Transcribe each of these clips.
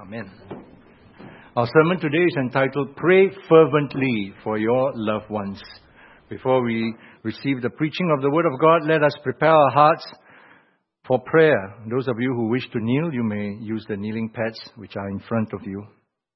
Amen. Our sermon today is entitled, Pray Fervently for Your Loved Ones. Before we receive the preaching of the Word of God, let us prepare our hearts for prayer. Those of you who wish to kneel, you may use the kneeling pads which are in front of you.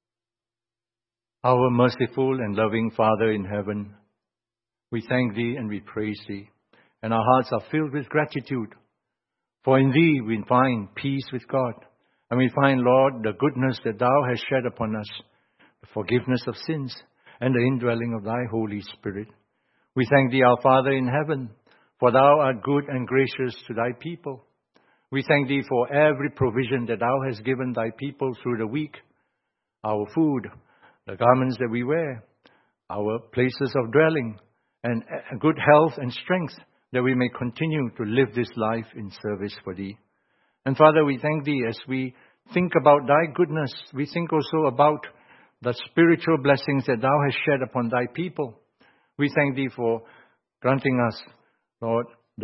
Our merciful and loving Father in heaven, we thank Thee and we praise Thee, and our hearts are filled with gratitude. For in Thee we find peace with God, and we find, Lord, the goodness that Thou hast shed upon us, the forgiveness of sins, and the indwelling of Thy Holy Spirit. We thank Thee, our Father in heaven, for Thou art good and gracious to Thy people. We thank Thee for every provision that Thou hast given Thy people through the week, our food, the garments that we wear, our places of dwelling, and good health and strength, that we may continue to live this life in service for Thee. And Father, we thank Thee as we think about Thy goodness. We think also about the spiritual blessings that Thou hast shed upon Thy people. We thank Thee for granting us, Lord,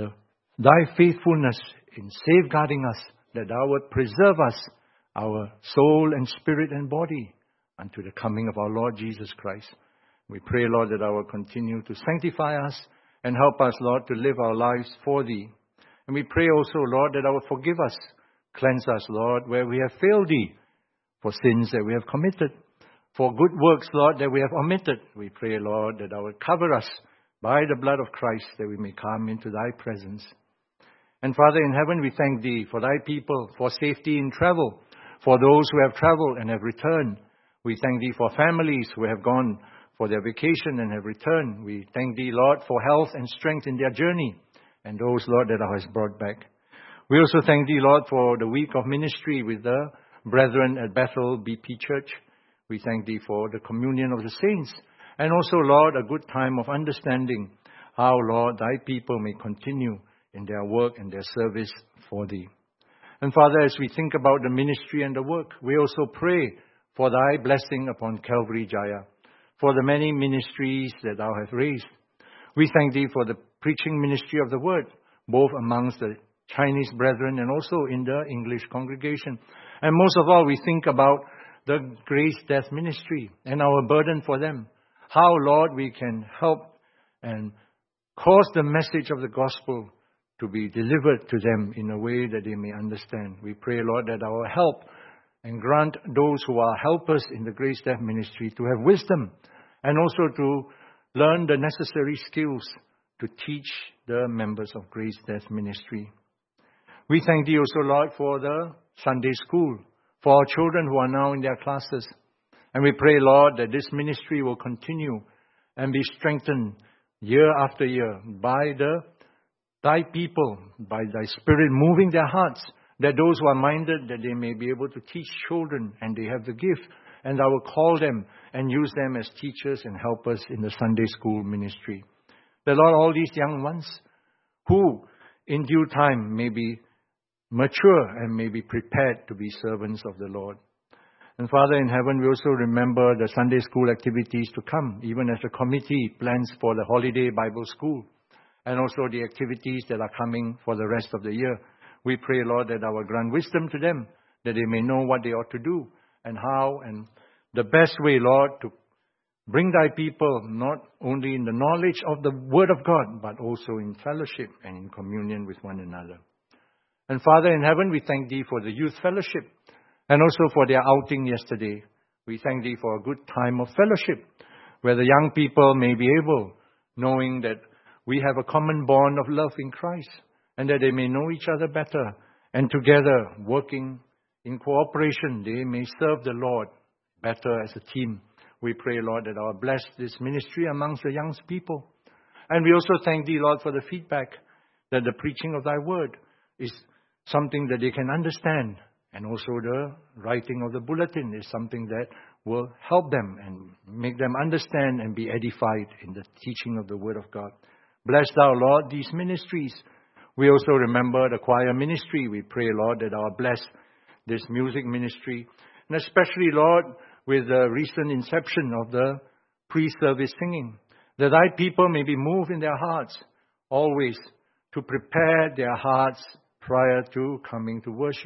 Thy faithfulness in safeguarding us, that Thou would preserve us, our soul and spirit and body, unto the coming of our Lord Jesus Christ. We pray, Lord, that Thou will continue to sanctify us and help us, Lord, to live our lives for Thee. And we pray also, Lord, that Thou will forgive us, cleanse us, Lord, where we have failed Thee, for sins that we have committed, for good works, Lord, that we have omitted. We pray, Lord, that Thou will cover us by the blood of Christ, that we may come into Thy presence. And Father in heaven, we thank Thee for Thy people, for safety in travel, for those who have traveled and have returned. We thank Thee for families who have gone for their vacation and have returned. We thank Thee, Lord, for health and strength in their journey, and those, Lord, that Thou hast brought back. We also thank Thee, Lord, for the week of ministry with the brethren at Bethel BP Church. We thank Thee for the communion of the saints, and also, Lord, a good time of understanding how, Lord, Thy people may continue in their work and their service for Thee. And Father, as we think about the ministry and the work, we also pray for Thy blessing upon Calvary Jaya, for the many ministries that Thou hast raised. We thank Thee for the preaching ministry of the Word, both amongst the Chinese brethren and also in the English congregation. And most of all, we think about the Grace Death Ministry and our burden for them. How, Lord, we can help and cause the message of the gospel to be delivered to them in a way that they may understand. We pray, Lord, that our help and grant those who are helpers in the Grace Death Ministry to have wisdom and also to learn the necessary skills to teach the members of Grace Death Ministry. We thank Thee also, Lord, for the Sunday school, for our children who are now in their classes. And we pray, Lord, that this ministry will continue and be strengthened year after year by Thy people, by Thy Spirit moving their hearts, that those who are minded, that they may be able to teach children, and they have the gift, and I will call them and use them as teachers and helpers in the Sunday school ministry. That, Lord, all these young ones who in due time may be mature and may be prepared to be servants of the Lord. And Father in heaven, we also remember the Sunday school activities to come, even as the committee plans for the holiday Bible school, and also the activities that are coming for the rest of the year. We pray, Lord, that Thou will grant wisdom to them, that they may know what they ought to do and how, and the best way, Lord, to bring Thy people not only in the knowledge of the Word of God, but also in fellowship and in communion with one another. And Father in heaven, we thank Thee for the youth fellowship and also for their outing yesterday. We thank Thee for a good time of fellowship where the young people may be able, knowing that we have a common bond of love in Christ, and that they may know each other better, and together, working in cooperation, they may serve the Lord better as a team. We pray, Lord, that Thou will bless this ministry amongst the young people. And we also thank Thee, Lord, for the feedback that the preaching of Thy Word is something that they can understand, and also the writing of the bulletin is something that will help them and make them understand and be edified in the teaching of the Word of God. Bless Thou, Lord, these ministries. We also remember the choir ministry. We pray, Lord, that Thou will bless this music ministry, and especially, Lord, with the recent inception of the pre-service singing, that Thy people may be moved in their hearts always to prepare their hearts prior to coming to worship,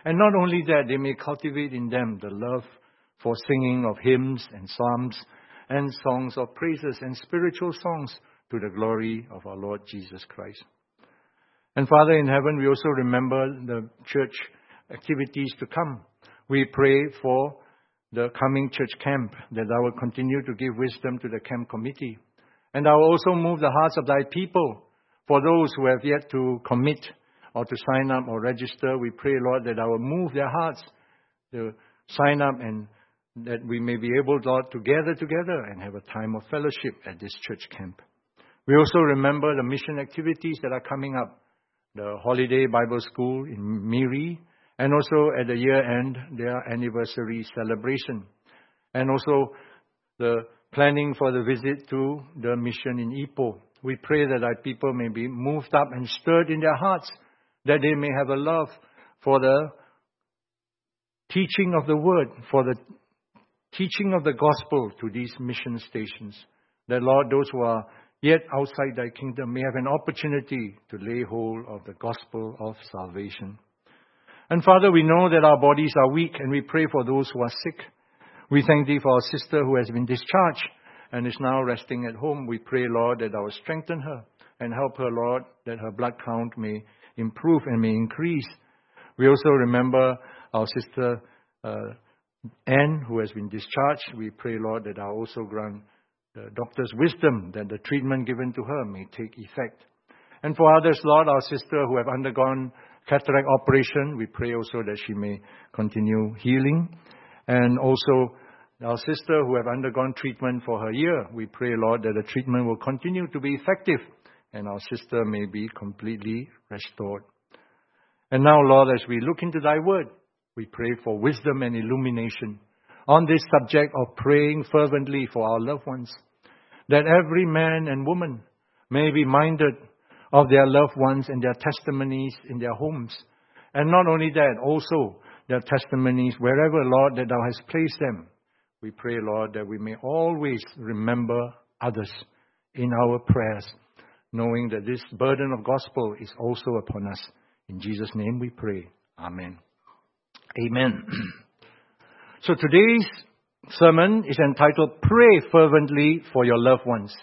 And not only that, they may cultivate in them the love for singing of hymns and psalms and songs of praises and spiritual songs to the glory of our Lord Jesus Christ. And Father in heaven, we also remember the church activities to come. We pray for the coming church camp, that Thou will continue to give wisdom to the camp committee. And Thou will also move the hearts of Thy people. For those who have yet to commit or to sign up or register, we pray, Lord, that Thou will move their hearts to sign up, and that we may be able, Lord, to gather together and have a time of fellowship at this church camp. We also remember the mission activities that are coming up. The holiday Bible school in Miri, and also at the year end, their anniversary celebration. And also the planning for the visit to the mission in Ipoh. We pray that Thy people may be moved up and stirred in their hearts, that they may have a love for the teaching of the Word, for the teaching of the gospel to these mission stations. That, Lord, those who are yet outside Thy kingdom may have an opportunity to lay hold of the gospel of salvation. And Father, we know that our bodies are weak, and we pray for those who are sick. We thank Thee for our sister who has been discharged and is now resting at home. We pray, Lord, that Thou will strengthen her and help her, Lord, that her blood count may improve and may increase. We also remember our sister Anne, who has been discharged. We pray, Lord, that Thou also grant the doctor's wisdom, that the treatment given to her may take effect. And for others, Lord, our sister who have undergone cataract operation, we pray also that she may continue healing. And also our sister who have undergone treatment for her ear, we pray, Lord, that the treatment will continue to be effective and our sister may be completely restored. And now, Lord, as we look into Thy word, we pray for wisdom and illumination on this subject of praying fervently for our loved ones, that every man and woman may be minded of their loved ones and their testimonies in their homes. And not only that, also their testimonies wherever, Lord, that Thou hast placed them. We pray, Lord, that we may always remember others in our prayers, knowing that this burden of gospel is also upon us. In Jesus' name we pray. Amen. Amen. So today's sermon is entitled, Pray Fervently for Your Loved Ones.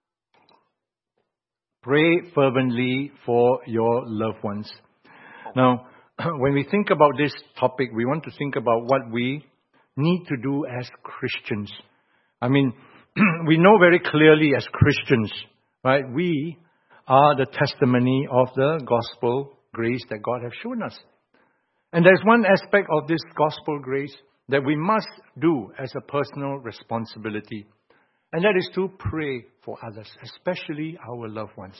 Pray fervently for your loved ones. Now, when we think about this topic, we want to think about what we need to do as Christians. I mean, we know very clearly as Christians, right? We are the testimony of the gospel grace that God has shown us. And there's one aspect of this gospel grace that we must do as a personal responsibility. And that is to pray for others, especially our loved ones.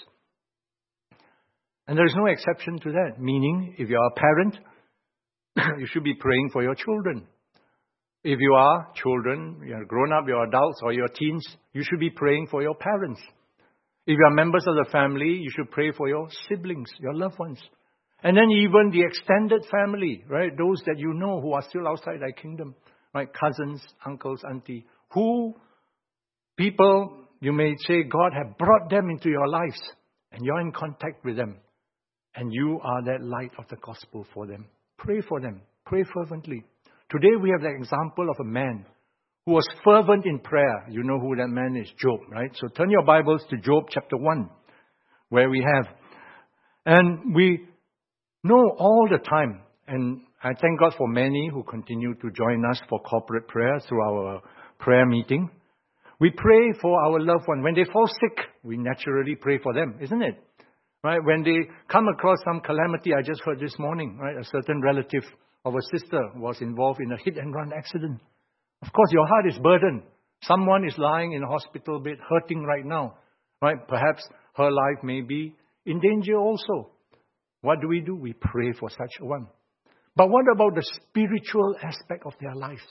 And there is no exception to that. Meaning, if you are a parent, you should be praying for your children. If you are children, you are grown up, you're adults, or you're teens, you should be praying for your parents. If you are members of the family, you should pray for your siblings, your loved ones. And then even the extended family, right? Those that you know who are still outside Thy kingdom, right? Cousins, uncles, auntie, who people, you may say, God have brought them into your lives, and you're in contact with them, and you are that light of the gospel for them. Pray for them. Pray fervently. Today we have the example of a man who was fervent in prayer. You know who that man is, Job, right? So turn your Bibles to Job chapter 1, where we have. And we know all the time, and I thank God for many who continue to join us for corporate prayer through our prayer meeting. We pray for our loved one. When they fall sick, we naturally pray for them, isn't it? Right? When they come across some calamity, I just heard this morning, right? A certain relative of a sister was involved in a hit-and-run accident. Of course, your heart is burdened. Someone is lying in a hospital bed, hurting right now, right? Perhaps her life may be in danger also. What do? We pray for such a one. But what about the spiritual aspect of their lives?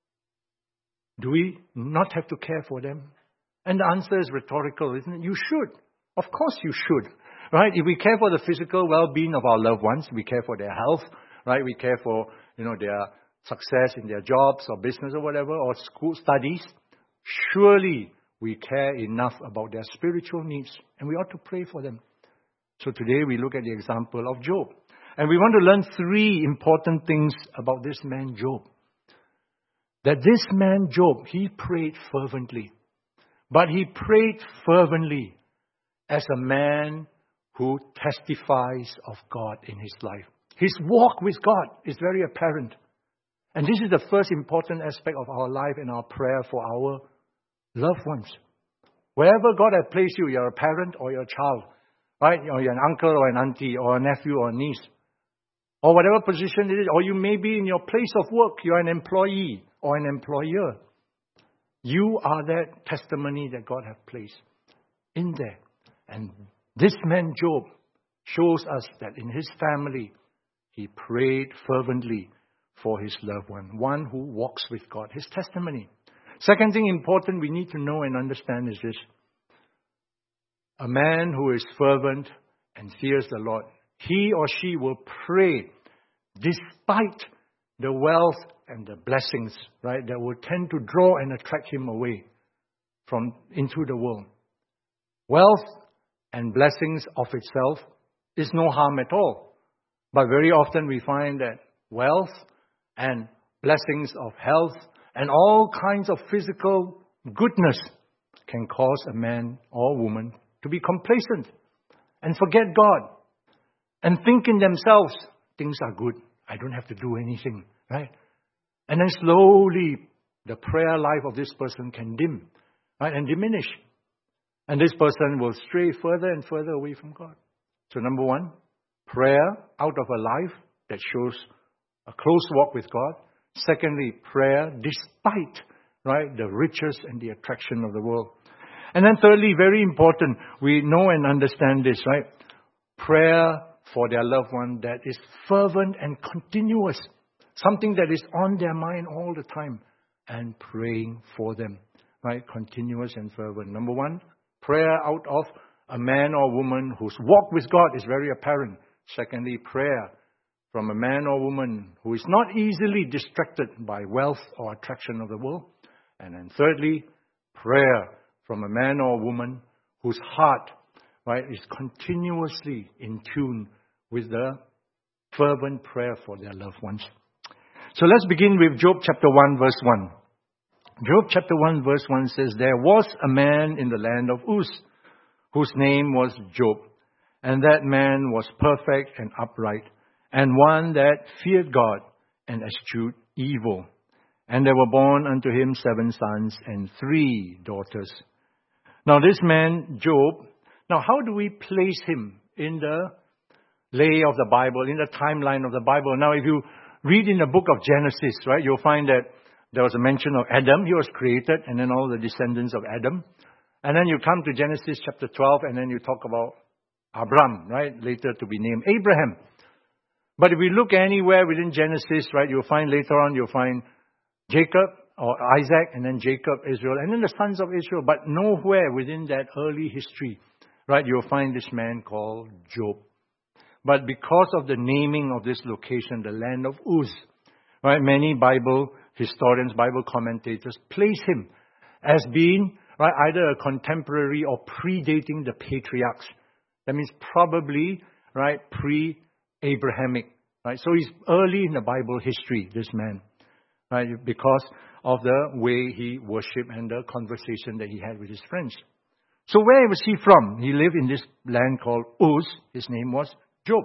Do we not have to care for them? And the answer is rhetorical, isn't it? You should. Of course you should. Right? If we care for the physical well-being of our loved ones, we care for their health, right? We care for, their success in their jobs or business or whatever, or school studies. Surely we care enough about their spiritual needs, and we ought to pray for them. So today we look at the example of Job. And we want to learn 3 important things about this man Job. That this man Job, he prayed fervently. But he prayed fervently as a man who testifies of God in his life. His walk with God is very apparent. And this is the first important aspect of our life and our prayer for our loved ones. Wherever God has placed you, you're a parent or you're a child, right? Or you're an uncle or an auntie or a nephew or a niece, or whatever position it is, or you may be in your place of work, you're an employee or an employer. You are that testimony that God has placed in there. And this man Job shows us that in his family, he prayed fervently for his loved one who walks with God, his testimony. Second thing important we need to know and understand is this. A man who is fervent and fears the Lord, he or she will pray despite the wealth and the blessings, right, that will tend to draw and attract him away from into the world. Wealth and blessings of itself is no harm at all. But very often we find that wealth and blessings of health and all kinds of physical goodness can cause a man or woman to be complacent and forget God and think in themselves, things are good. I don't have to do anything, right? And then slowly the prayer life of this person can dim, right, and diminish. And this person will stray further and further away from God. So number 1, prayer out of a life that shows a close walk with God. Secondly, prayer despite, right, the riches and the attraction of the world. And then thirdly, very important, we know and understand this, right? Prayer for their loved one that is fervent and continuous. Something that is on their mind all the time. And praying for them, right? Continuous and fervent. Number 1, prayer out of a man or woman whose walk with God is very apparent. Secondly, prayer from a man or woman who is not easily distracted by wealth or attraction of the world. And then thirdly, prayer from a man or woman whose heart, right, is continuously in tune with the fervent prayer for their loved ones. So let's begin with Job chapter 1 verse 1. Job chapter 1 verse 1 says, "There was a man in the land of Uz, whose name was Job, and that man was perfect and upright, and one that feared God and eschewed evil. And there were born unto him 7 sons and 3 daughters." Now this man, Job, now how do we place him in the lay of the Bible, in the timeline of the Bible? Now if you read in the book of Genesis, right, you'll find that there was a mention of Adam. He was created, and then all the descendants of Adam. And then you come to Genesis chapter 12, and then you talk about Abram, right, later to be named Abraham. But if we look anywhere within Genesis, right, you'll find later on, you'll find Jacob or Isaac, and then Jacob, Israel, and then the sons of Israel. But nowhere within that early history, right, you'll find this man called Job. But because of the naming of this location, the land of Uz, right, many Bible historians, Bible commentators place him as being, right, either a contemporary or predating the patriarchs. That means probably, right, pre-Abrahamic, right? So he's early in the Bible history, this man, right, because of the way he worshipped and the conversation that he had with his friends. So where was he from? He lived in this land called Uz. His name was Job.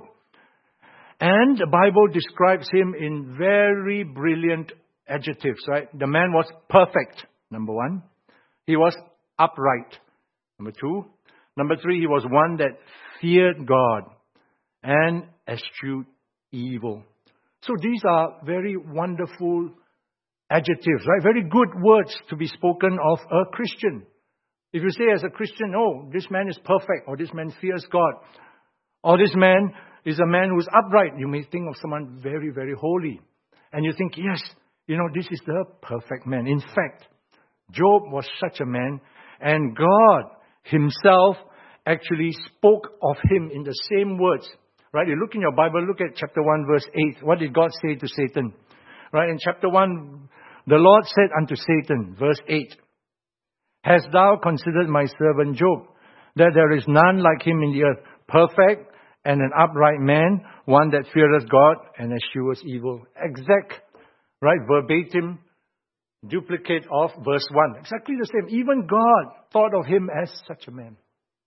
And the Bible describes him in very brilliant adjectives, right? The man was perfect, number 1. He was upright, number 2. Number 3, he was one that feared God and eschewed evil. So these are very wonderful adjectives, right? Very good words to be spoken of a Christian. If you say as a Christian, oh, this man is perfect, or this man fears God, or this man is a man who's upright, you may think of someone very, very holy. And you think, yes, this is the perfect man. In fact, Job was such a man, and God himself actually spoke of him in the same words. Right? You look in your Bible, look at chapter 1, verse 8. What did God say to Satan? Right? In chapter 1, the Lord said unto Satan, verse 8, "Hast thou considered my servant Job, that there is none like him in the earth, perfect and an upright man, one that feareth God and eschews evil. Exact, right, verbatim duplicate of verse 1. Exactly the same. Even God thought of him as such a man.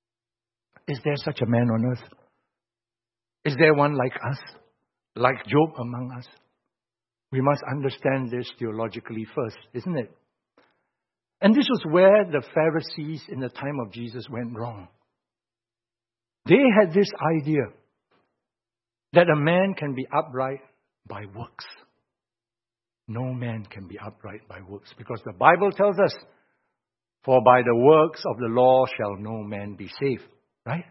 Is there such a man on earth? Is there one like us? Like Job among us? We must understand this theologically first, isn't it? And this was where the Pharisees in the time of Jesus went wrong. They had this idea that a man can be upright by works. No man can be upright by works, because the Bible tells us, for by the works of the law shall no man be saved. Right?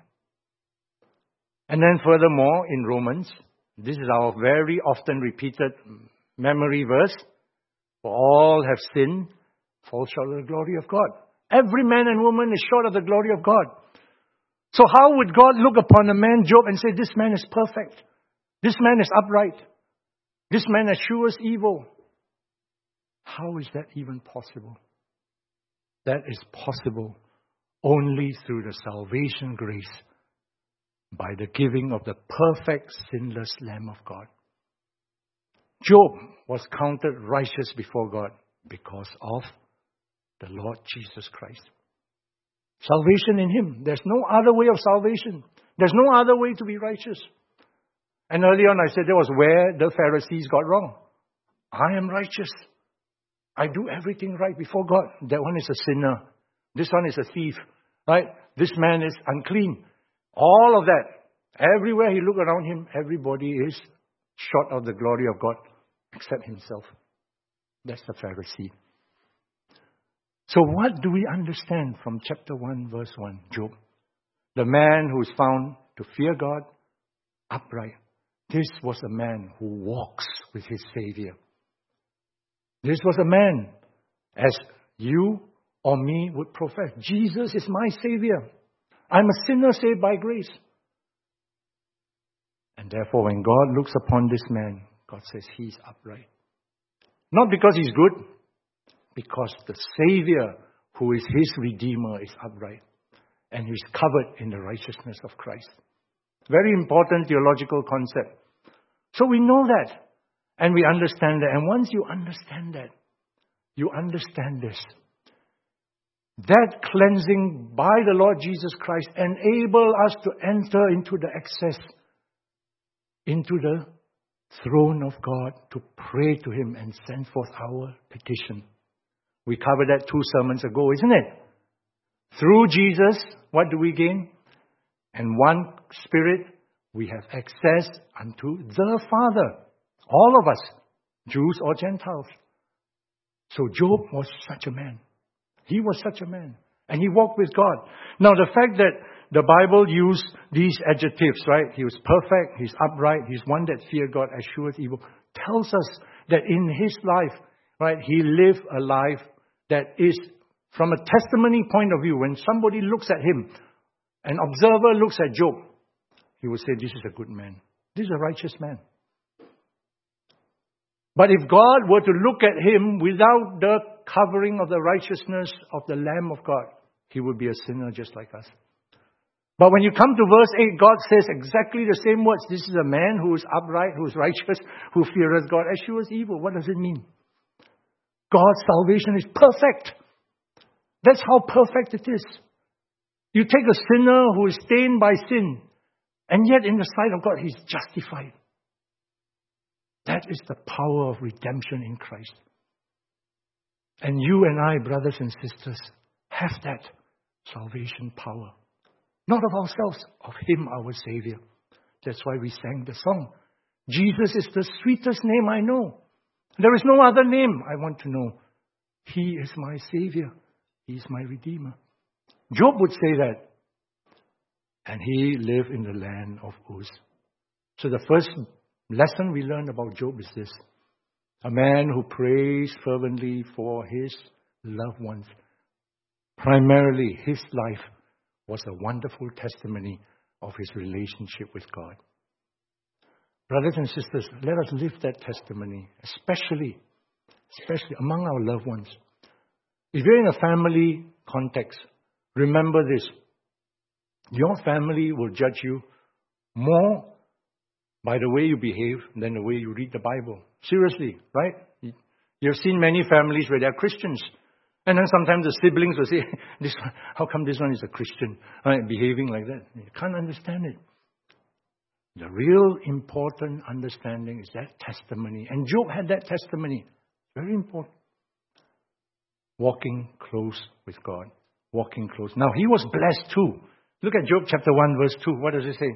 And then furthermore, in Romans, this is our very often repeated memory verse, for all have sinned, fall short of the glory of God. Every man and woman is short of the glory of God. So how would God look upon a man, Job, and say, this man is perfect, this man is upright, this man eschews evil? How is that even possible? That is possible only through the salvation grace by the giving of the perfect, sinless Lamb of God. Job was counted righteous before God because of the Lord Jesus Christ. Salvation in Him. There's no other way of salvation. There's no other way to be righteous. And earlier on I said that was where the Pharisees got wrong. I am righteous. I do everything right before God. That one is a sinner. This one is a thief. Right? This man is unclean. All of that. Everywhere he looked around him, everybody is short of the glory of God except himself. That's the Pharisee. So what do we understand from chapter 1, verse 1, Job? The man who is found to fear God, upright. This was a man who walks with his Savior. This was a man, as you or me would profess, Jesus is my Savior. I'm a sinner saved by grace. And therefore, when God looks upon this man, God says he's upright. Not because he's good, because the Savior, who is his Redeemer, is upright. And he's covered in the righteousness of Christ. Very important theological concept. So we know that. And we understand that. And once you understand that, you understand this. That cleansing by the Lord Jesus Christ enable us to enter into the access, into the throne of God, to pray to Him and send forth our petition. We covered that 2 sermons ago, isn't it? Through Jesus, what do we gain? And one Spirit, we have access unto the Father. All of us, Jews or Gentiles. So Job was such a man. He was such a man. And he walked with God. Now the fact that the Bible used these adjectives, right? He was perfect, he's upright, he's one that feared God, escheweth evil, tells us that in his life, right, he lived a life that is, from a testimony point of view, when somebody looks at him, an observer looks at Job, he would say, this is a good man. This is a righteous man. But if God were to look at him without the covering of the righteousness of the Lamb of God, he would be a sinner just like us. But when you come to verse 8, God says exactly the same words. This is a man who is upright, who is righteous, who feareth God, eschews evil. What does it mean? God's salvation is perfect. That's how perfect it is. You take a sinner who is stained by sin, and yet in the sight of God, he's justified. That is the power of redemption in Christ. And you and I, brothers and sisters, have that salvation power. Not of ourselves, of Him, our Savior. That's why we sang the song. Jesus is the sweetest name I know. There is no other name I want to know. He is my Savior. He is my Redeemer. Job would say that. And he lived in the land of Uz. So the first lesson we learn about Job is this. A man who prays fervently for his loved ones. Primarily, his life was a wonderful testimony of his relationship with God. Brothers and sisters, let us live that testimony, especially among our loved ones. If you're in a family context, remember this. Your family will judge you more by the way you behave than the way you read the Bible. Seriously, right? You've seen many families where they are Christians. And then sometimes the siblings will say, "This one, how come this one is a Christian, right, behaving like that?" You can't understand it. The real important understanding is that testimony. And Job had that testimony. Very important. Walking close with God. Walking close. Now, he was blessed too. Look at Job chapter 1, verse 2. What does it say?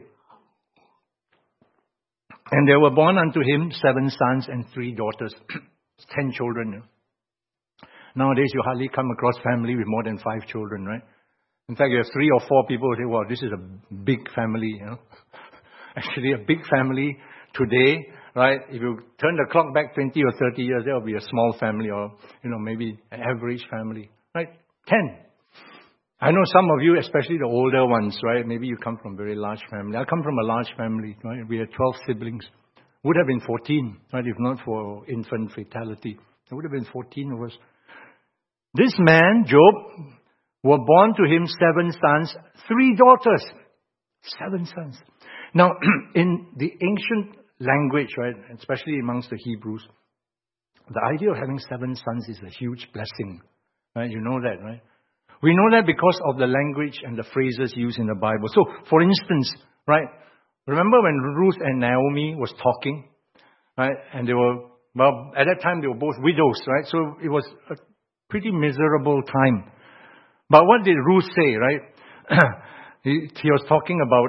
"And there were born unto him 7 sons and 3 daughters." 10 children. Nowadays, you hardly come across family with more than 5 children, right? In fact, you have 3 or 4 people who say, "Wow, this is a big family." Actually, a big family today, right? If you turn the clock back 20 or 30 years, there will be a small family or, maybe an average family, right? 10. I know some of you, especially the older ones, right? Maybe you come from a very large family. I come from a large family, right? We had 12 siblings. Would have been 14, right? If not for infant fatality. There would have been 14 of us. This man, Job, were born to him 7 sons, 3 daughters. 7 sons. Now, in the ancient language, right, especially amongst the Hebrews, the idea of having 7 sons is a huge blessing. Right? You know that, right? We know that because of the language and the phrases used in the Bible. So, for instance, right, remember when Ruth and Naomi was talking, right, and they were, at that time they were both widows, right? So it was a pretty miserable time. But what did Ruth say, right? he was talking about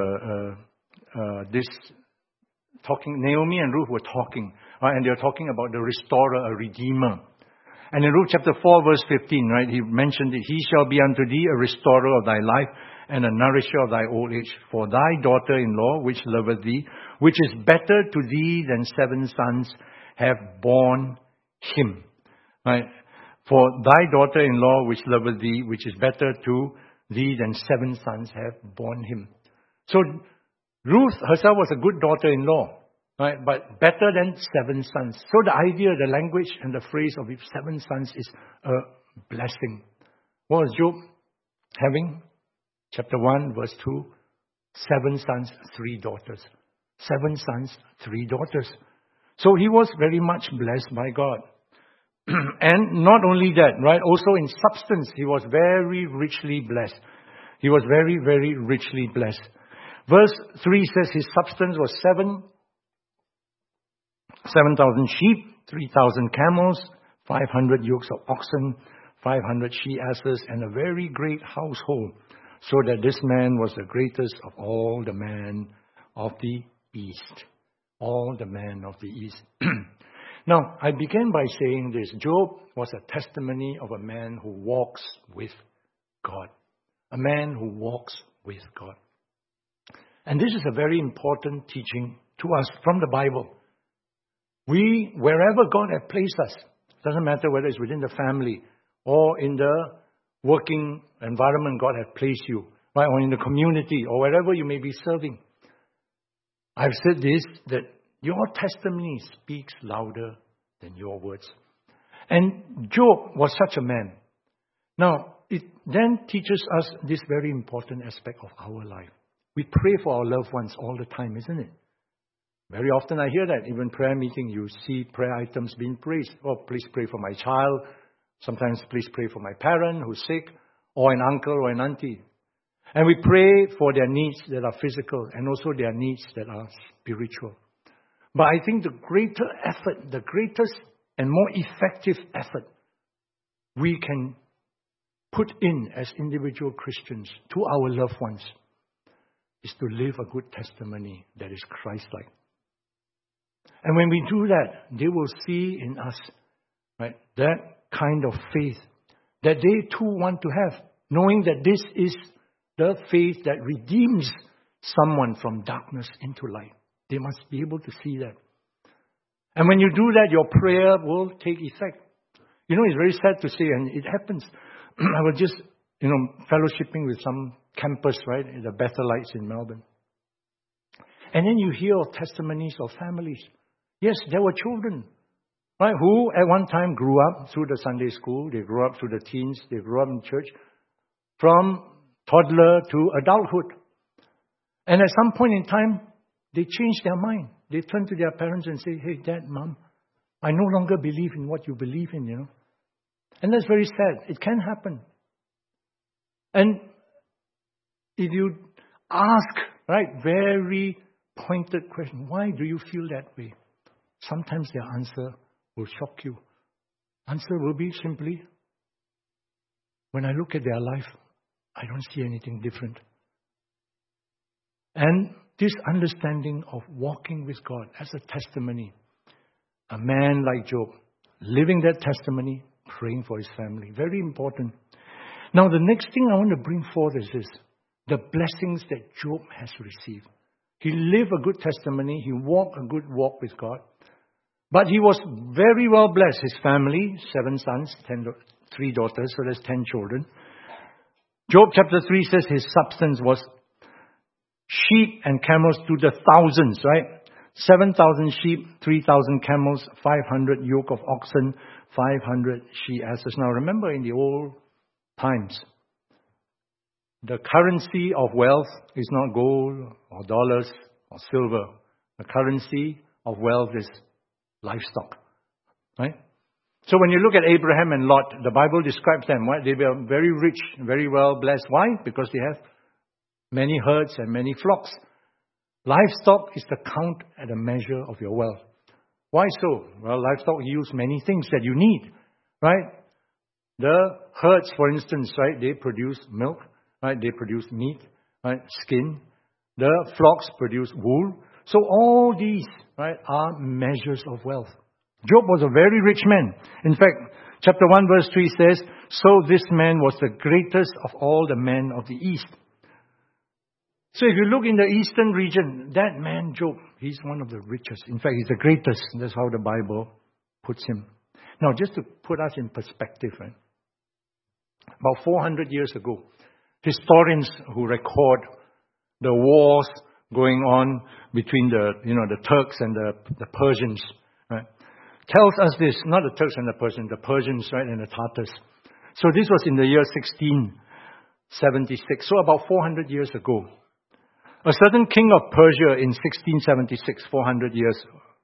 Naomi and Ruth were talking, right, and they were talking about the restorer, a redeemer. And in Ruth chapter 4, verse 15, right, he mentioned it. "He shall be unto thee a restorer of thy life and a nourisher of thy old age. For thy daughter-in-law, which loveth thee, which is better to thee than 7 sons, have borne him." Right? "For thy daughter-in-law, which loveth thee, which is better to thee than 7 sons, have borne him." So Ruth herself was a good daughter-in-law. Right, but better than 7 sons. So the idea, the language and the phrase of 7 sons is a blessing. What was Job having? Chapter 1, verse 2. 7 sons, 3 daughters. 7 sons, 3 daughters. So he was very much blessed by God. And not only that, right? Also in substance, he was very richly blessed. He was very, very richly blessed. Verse 3 says his substance was 7,000 sheep, 3,000 camels, 500 yokes of oxen, 500 she-asses, and a very great household, so that this man was the greatest of all the men of the East. All the men of the East. Now, I began by saying this. Job was a testimony of a man who walks with God. A man who walks with God. And this is a very important teaching to us from the Bible. Wherever God has placed us, doesn't matter whether it's within the family or in the working environment God has placed you, right, or in the community or wherever you may be serving. I've said this, that your testimony speaks louder than your words. And Job was such a man. Now, it then teaches us this very important aspect of our life. We pray for our loved ones all the time, isn't it? Very often I hear that. Even prayer meeting, you see prayer items being praised. Oh, please pray for my child. Sometimes please pray for my parent who's sick, or an uncle or an auntie. And we pray for their needs that are physical and also their needs that are spiritual. But I think the greater effort, the greatest and more effective effort we can put in as individual Christians to our loved ones is to live a good testimony that is Christ-like. And when we do that, they will see in us, right, that kind of faith that they too want to have, knowing that this is the faith that redeems someone from darkness into light. They must be able to see that. And when you do that, your prayer will take effect. You know, it's very sad to say, and it happens. I was just, fellowshipping with some campus, right, in the Bethelites in Melbourne. And then you hear of testimonies of families. Yes, there were children, right, who at one time grew up through the Sunday school, they grew up through the teens, they grew up in church, from toddler to adulthood. And at some point in time, they change their mind. They turn to their parents and say, hey, Dad, Mom, I no longer believe in what you believe in, And that's very sad. It can happen. And if you ask, very pointed question, why do you feel that way? Sometimes their answer will shock you. Answer will be simply, when I look at their life, I don't see anything different. And this understanding of walking with God as a testimony, a man like Job, living that testimony, praying for his family, very important. Now the next thing I want to bring forth is this, the blessings that Job has received. He lived a good testimony, he walked a good walk with God, but he was very well blessed. His family, 7 sons, 3 daughters, so there's 10 children. Job chapter 3 says his substance was sheep and camels to the thousands, 7,000 sheep, 3,000 camels, 500 yoke of oxen, 500 she-asses. Now remember, in the old times, the currency of wealth is not gold or dollars or silver. The currency of wealth is livestock, So when you look at Abraham and Lot, the Bible describes them, They were very rich, very well blessed. Why? Because they have many herds and many flocks. Livestock is the count and a measure of your wealth. Why so? Well, livestock yields many things that you need, The herds, for instance, they produce milk, They produce meat, skin. The flocks produce wool. So all these, are measures of wealth. Job was a very rich man. In fact, chapter 1 verse 3 says, so this man was the greatest of all the men of the East. So if you look in the eastern region, that man, Job, he's one of the richest. In fact, he's the greatest. That's how the Bible puts him. Now, just to put us in perspective, about 400 years ago, historians who record the wars going on between the Turks and the Persians, tells us this, not the Turks and the Persians, and the Tatars. So this was in the year 1676, so about 400 years ago. A certain king of Persia in 1676, 400 years,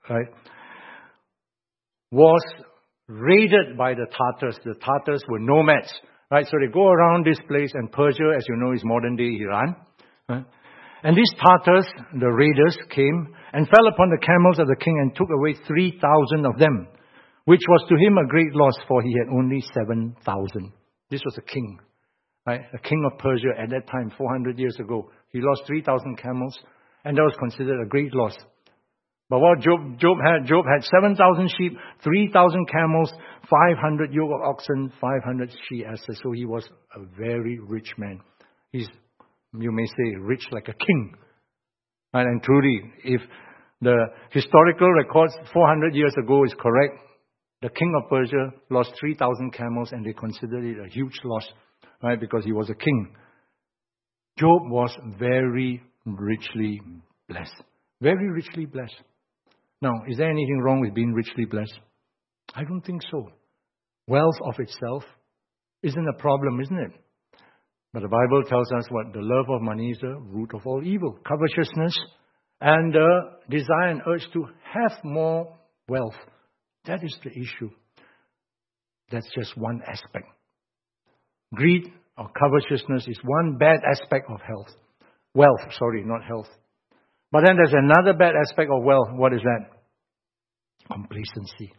was raided by the Tatars. The Tatars were nomads, So they go around this place, and Persia, as you know, is modern-day Iran. And these Tatars, the raiders, came and fell upon the camels of the king and took away 3,000 of them, which was to him a great loss, for he had only 7,000. This was a king, a king of Persia at that time, 400 years ago. He lost 3,000 camels, and that was considered a great loss. But what Job had 7,000 sheep, 3,000 camels, 500 yoke of oxen, 500 she-asses. So he was a very rich man. He's, you may say, rich like a king. And truly, if the historical records 400 years ago is correct, the king of Persia lost 3,000 camels, and they considered it a huge loss, because he was a king. Job was very richly blessed. Very richly blessed. Now, is there anything wrong with being richly blessed? I don't think so. Wealth of itself isn't a problem, isn't it? But the Bible tells us what? The love of money is the root of all evil. Covetousness and the desire and urge to have more wealth. That is the issue. That's just one aspect. Greed or covetousness is one bad aspect of wealth, not health. But then there's another bad aspect of wealth. What is that? Complacency.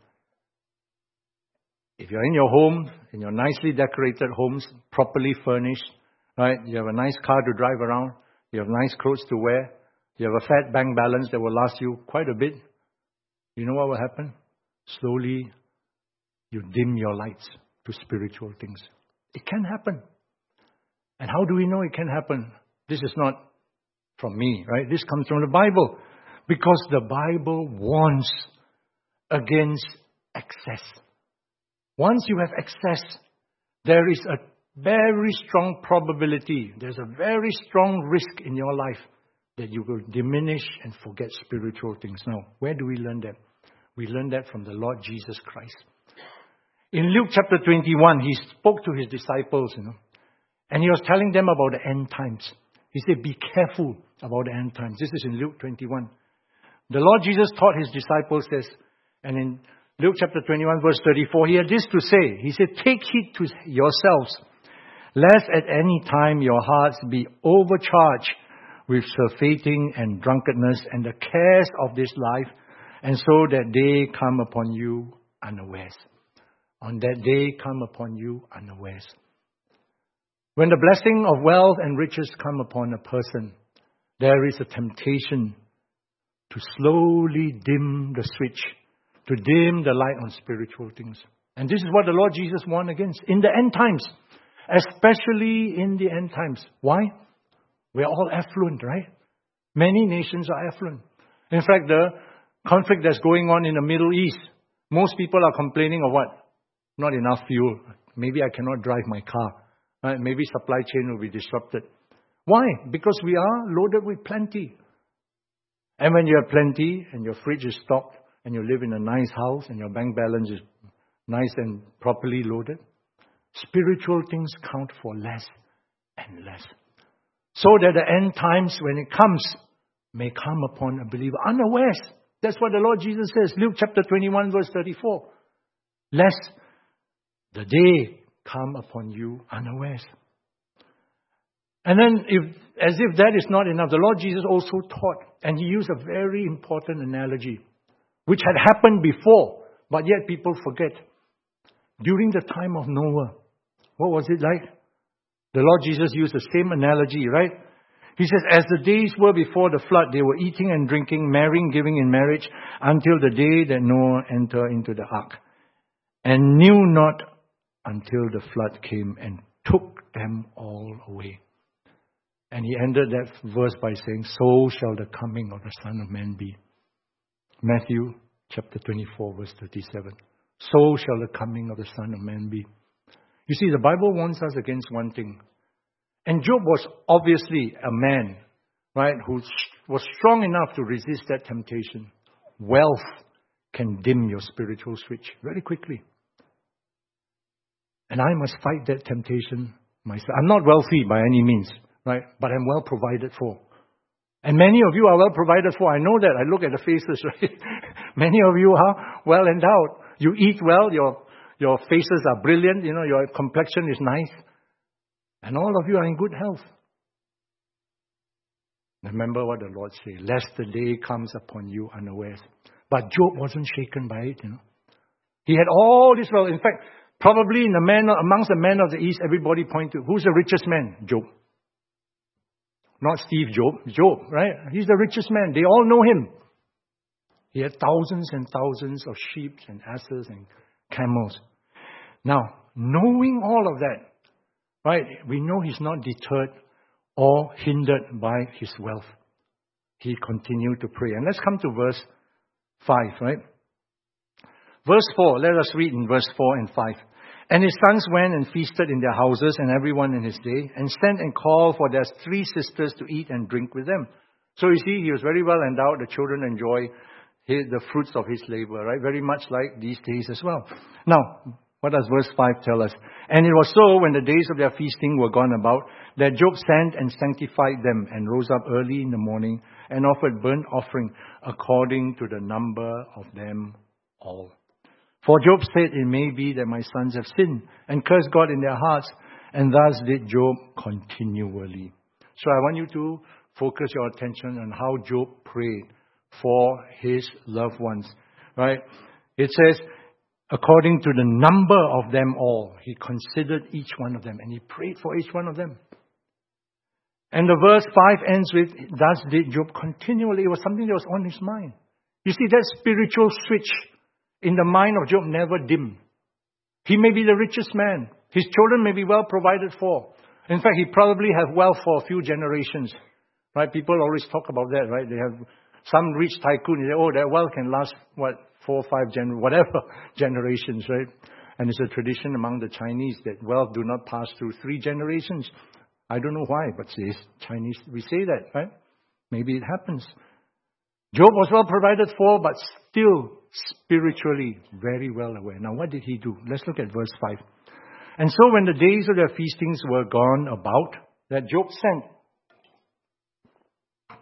If you're in your home, in your nicely decorated homes, properly furnished, you have a nice car to drive around, you have nice clothes to wear, you have a fat bank balance that will last you quite a bit, you know what will happen? Slowly, you dim your lights to spiritual things. It can happen. And how do we know it can happen? This is not from me, This comes from the Bible. Because the Bible warns against excess. Once you have excess, there is a very strong probability, there's a very strong risk in your life that you will diminish and forget spiritual things. Now, where do we learn that? We learn that from the Lord Jesus Christ. In Luke chapter 21, he spoke to his disciples, and he was telling them about the end times. He said, be careful. about the end times. This is in Luke 21. The Lord Jesus taught his disciples this, and in Luke chapter 21 verse 34, he had this to say. He said, "Take heed to yourselves, lest at any time your hearts be overcharged with surfeiting and drunkenness and the cares of this life, and so that day come upon you unawares." On that day come upon you unawares. When the blessing of wealth and riches come upon a person, there is a temptation to slowly dim the switch, to dim the light on spiritual things. And this is what the Lord Jesus warned against in the end times, especially in the end times. Why? We are all affluent, right? Many nations are affluent. In fact, the conflict that's going on in the Middle East, most people are complaining of what? Not enough fuel. Maybe I cannot drive my car. Right? Maybe supply chain will be disrupted. Why? Because we are loaded with plenty. And when you have plenty and your fridge is stocked and you live in a nice house and your bank balance is nice and properly loaded, spiritual things count for less and less. So that the end times, when it comes, may come upon a believer unawares. That's what the Lord Jesus says. Luke chapter 21 verse 34. Lest the day come upon you unawares. And then, as if that is not enough, the Lord Jesus also taught, and he used a very important analogy, which had happened before, but yet people forget. During the time of Noah, what was it like? The Lord Jesus used the same analogy, right? He says, as the days were before the flood, they were eating and drinking, marrying, giving in marriage, until the day that Noah entered into the ark, and knew not until the flood came and took them all away. And he ended that verse by saying, so shall the coming of the Son of Man be. Matthew chapter 24 verse 37. So shall the coming of the Son of Man be. You see, the Bible warns us against one thing. And Job was obviously a man, right, who was strong enough to resist that temptation. Wealth can dim your spiritual switch very quickly. And I must fight that temptation myself. I'm not wealthy by any means, right? But I'm well provided for. And many of you are well provided for. I know that. I look at the faces, right? Many of you are well endowed. You eat well. Your faces are brilliant. You know, your complexion is nice. And all of you are in good health. Remember what the Lord said, lest the day comes upon you unawares. But Job wasn't shaken by it, you know. He had all this wealth. In fact, probably amongst the men of the East, everybody pointed to, who's the richest man? Job. Not Steve Jobs, Job, right? He's the richest man. They all know him. He had thousands and thousands of sheep and asses and camels. Now, knowing all of that, right, we know he's not deterred or hindered by his wealth. He continued to pray. And let's come to verse 5, right? Verse 4, let us read in verse 4 and 5. And his sons went and feasted in their houses, and everyone in his day, and sent and called for their 3 sisters to eat and drink with them. So you see, he was very well endowed. The children enjoy the fruits of his labor, right? Very much like these days as well. Now, what does verse 5 tell us? And it was so, when the days of their feasting were gone about, that Job sent and sanctified them, and rose up early in the morning, and offered burnt offering according to the number of them all. For Job said, it may be that my sons have sinned, and cursed God in their hearts, and thus did Job continually. So I want you to focus your attention on how Job prayed for his loved ones, right? It says, according to the number of them all, he considered each one of them, and he prayed for each one of them. And the verse 5 ends with, thus did Job continually. It was something that was on his mind. You see, that spiritual switch in the mind of Job never dimmed. He may be the richest man. His children may be well provided for. In fact, he probably have wealth for a few generations. Right? People always talk about that, right? They have some rich tycoon. They say, oh, that wealth can last, 4 or 5 generations, right? And it's a tradition among the Chinese that wealth do not pass through 3 generations. I don't know why, but Chinese, we say that, right? Maybe it happens. Job was well provided for, but still spiritually very well aware. Now, what did he do? Let's look at verse 5. And so when the days of their feastings were gone about, that Job sent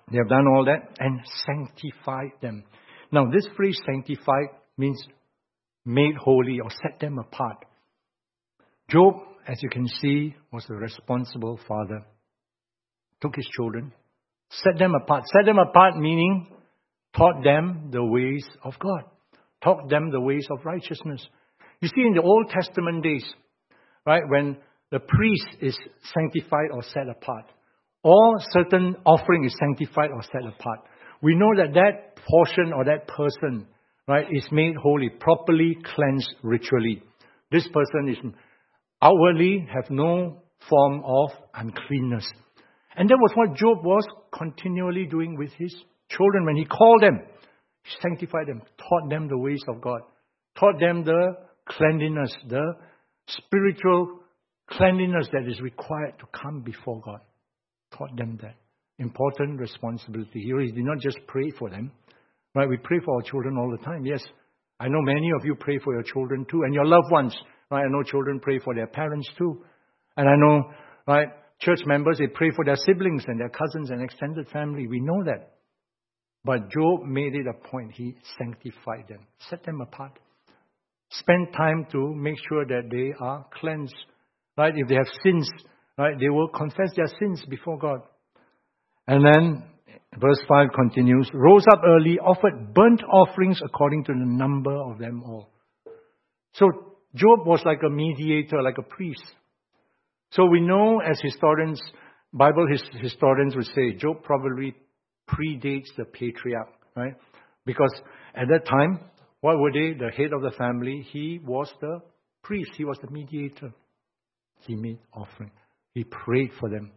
They have done all that and sanctified them. Now, this phrase sanctified means made holy or set them apart. Job, as you can see, was a responsible father. Took his children, set them apart. Set them apart meaning taught them the ways of God. Taught them the ways of righteousness. You see, in the Old Testament days, right, when the priest is sanctified or set apart, or certain offering is sanctified or set apart, we know that that portion or that person, right, is made holy, properly cleansed ritually. This person is outwardly have no form of uncleanness. And that was what Job was continually doing with his children. When he called them, he sanctified them, taught them the ways of God, taught them the cleanliness, the spiritual cleanliness that is required to come before God. Taught them that. Important responsibility. Here he did not just pray for them. Right? We pray for our children all the time. Yes, I know many of you pray for your children too, and your loved ones. Right? I know children pray for their parents too. And I know, right, church members, they pray for their siblings and their cousins and extended family. We know that. But Job made it a point. He sanctified them, set them apart. Spend time to make sure that they are cleansed. Right? If they have sins, right, they will confess their sins before God. And then verse 5 continues, rose up early, offered burnt offerings according to the number of them all. So Job was like a mediator, like a priest. So we know, as historians, Bible historians would say, Job probably predates the patriarch, right? Because at that time, what were they? The head of the family. He was the priest. He was the mediator. He made offering. He prayed for them.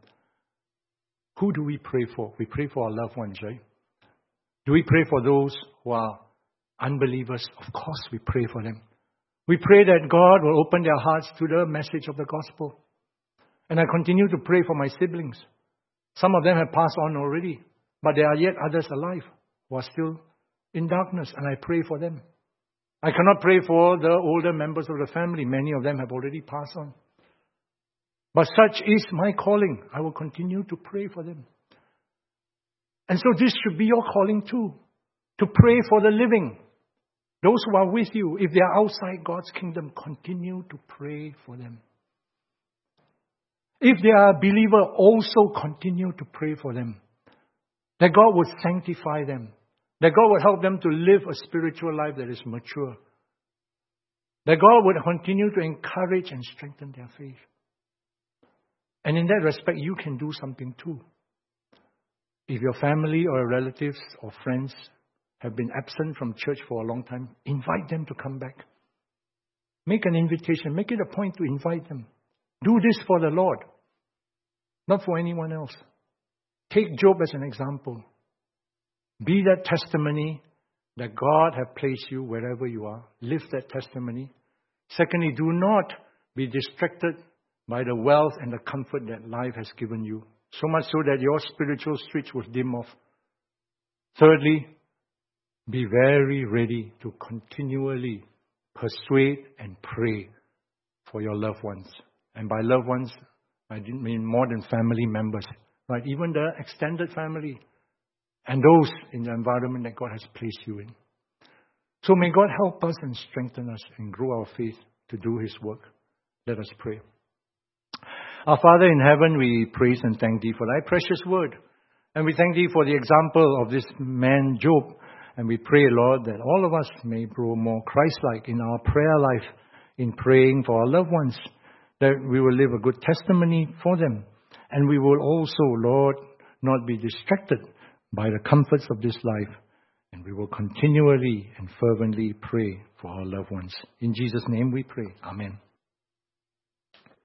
Who do we pray for? We pray for our loved ones, right? Do we pray for those who are unbelievers? Of course we pray for them. We pray that God will open their hearts to the message of the gospel. And I continue to pray for my siblings. Some of them have passed on already, but there are yet others alive who are still in darkness, and I pray for them. I cannot pray for the older members of the family. Many of them have already passed on. But such is my calling. I will continue to pray for them. And so this should be your calling too. To pray for the living. Those who are with you, if they are outside God's kingdom, continue to pray for them. If they are a believer, also continue to pray for them. That God would sanctify them. That God would help them to live a spiritual life that is mature. That God would continue to encourage and strengthen their faith. And in that respect, you can do something too. If your family or relatives or friends have been absent from church for a long time, invite them to come back. Make an invitation. Make it a point to invite them. Do this for the Lord, not for anyone else. Take Job as an example. Be that testimony that God has placed you wherever you are. Live that testimony. Secondly, do not be distracted by the wealth and the comfort that life has given you, so much so that your spiritual switch will dim off. Thirdly, be very ready to continually persuade and pray for your loved ones. And by loved ones, I didn't mean more than family members, right? Even the extended family and those in the environment that God has placed you in. So may God help us and strengthen us and grow our faith to do His work. Let us pray. Our Father in heaven, we praise and thank Thee for Thy precious word. And we thank Thee for the example of this man, Job. And we pray, Lord, that all of us may grow more Christ-like in our prayer life, in praying for our loved ones, that we will live a good testimony for them. And we will also, Lord, not be distracted by the comforts of this life. And we will continually and fervently pray for our loved ones. In Jesus' name we pray. Amen.